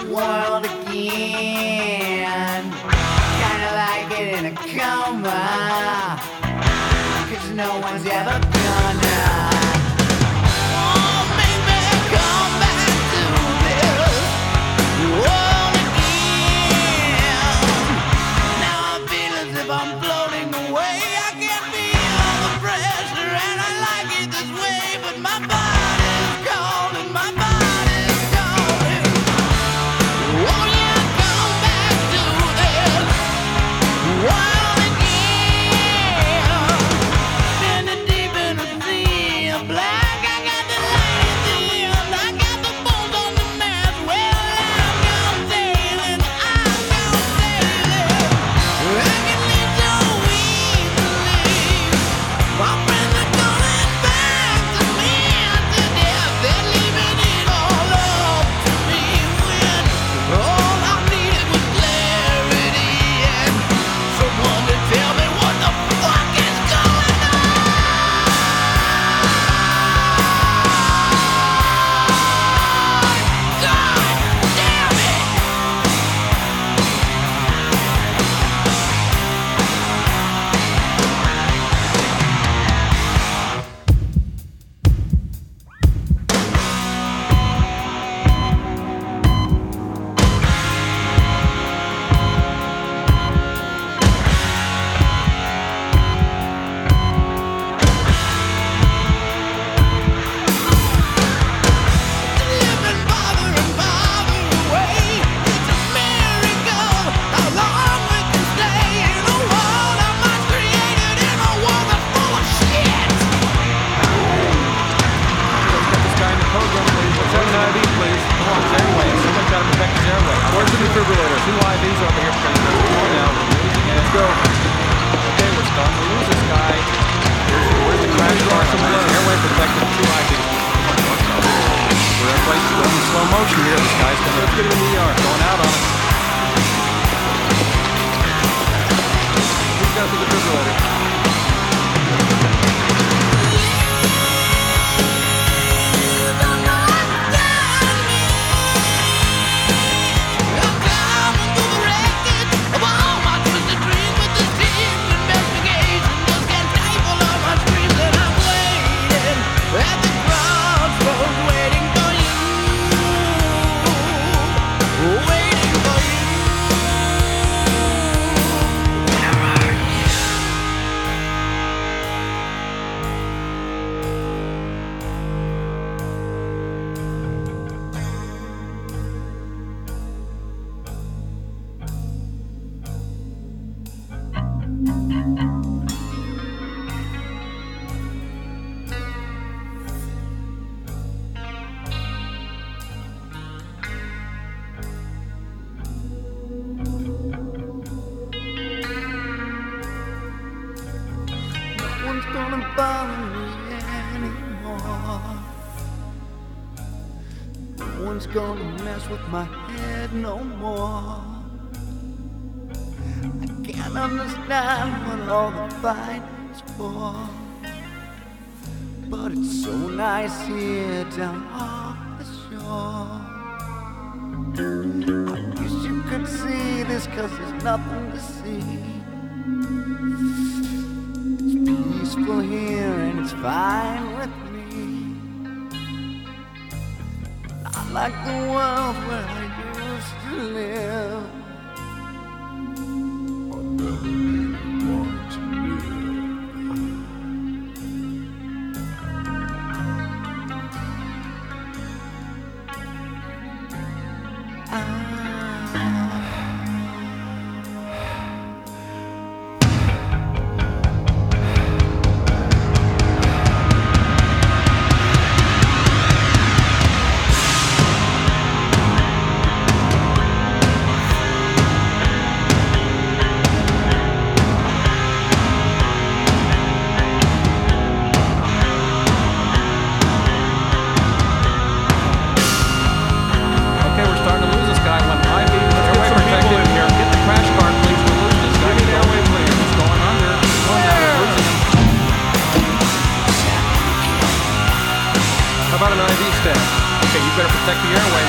world again. Kinda like it in a coma, 'cause no one's ever gonna. Oh, make me come back to this world again. Now I feel as if I'm floating away. I can't feel the pressure and I like it this way, but my body's calling, my body's calling. Oh yeah, come back to this world again. Standing deep in a sea of black, I got the light at the end, I got the bones on the mast. Well, I'm gone sailing, I'm gone sailing. I can leave so easily. My friends are coming back to me to death. They're leaving it all up to me when all I needed was clarity and someone to tell me what the fuck is going on. God damn it! Live and bother away. It's a miracle how long we can stay in a world I might created in a world that's full of shit. Let's get this guy in the program, please. Let's have an IV, please. Come on, his airways. Someone's got to protect his airways. Where's the defibrillator? 2 IVs over here. Come on now. Let's go. Okay, we're starting to lose this guy. Where's the crash car? Airway protected. 2 IVs. We're in place. We're in slow motion here. This guy's going to get him in the ER. Going out on him. Who's got the defibrillator? I'm climbing through the wreckage of all my twisted dreams, but this deep investigation just can't stifle all my screams. And I'm waiting at the crossroads, waiting for you, waiting for you. Where are you? No one's gonna bother me anymore. No one's gonna mess with my head no more. I can't understand what all the fight is for, but it's so nice here down off the shore. I wish you could see this, 'cause there's nothing to see. It's peaceful here and it's fine with me. Not like the world where I used to live. about an IV stem? Okay, you better protect the airway.